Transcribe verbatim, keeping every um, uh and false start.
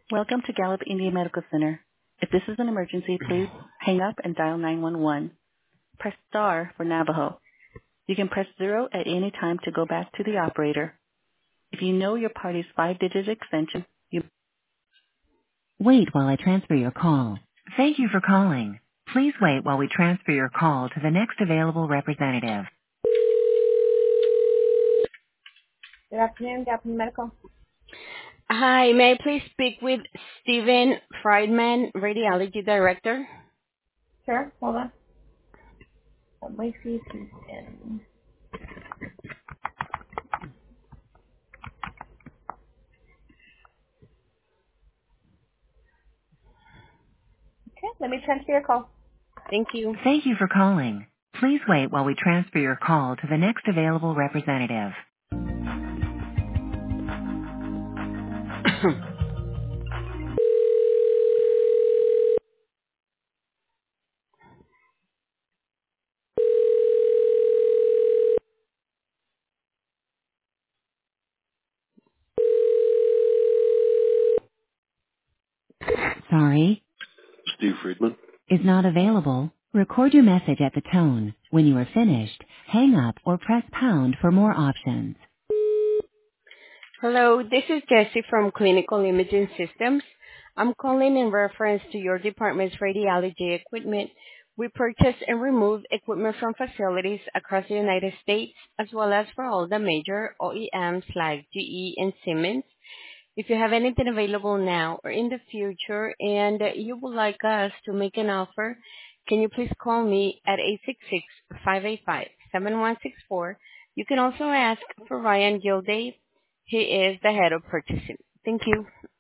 Welcome to Gallup Indian Medical Center. If this is an emergency, please hang up and dial nine one one. Press star for Navajo. You can press zero at any time to go back to the operator. If you know your party's five-digit extension, you wait while I transfer your call. Thank you for calling. Please wait while we transfer your call to the next available representative. Good afternoon, Gallup Medical. Hi, may I please speak with Steven Friedman, Radiology Director? Sure, hold on. Let me see if he's in. Okay, let me transfer your call. Thank you. Thank you for calling. Please wait while we transfer your call to the next available representative. Sorry, Steve Friedman. is not available. Record your message at the tone. When you are finished, hang up or press pound for more options. Hello, this is Jessie from Clinical Imaging Systems. I'm calling in reference to your department's radiology equipment. We purchase and remove equipment from facilities across the United States, as well as for all the major O E Ms like G E and Siemens. If you have anything available now or in the future and you would like us to make an offer, can you please call me at eight six six, five eight five, seven one six four. You can also ask for Ryan Gilday. He is the head of purchasing. Thank you.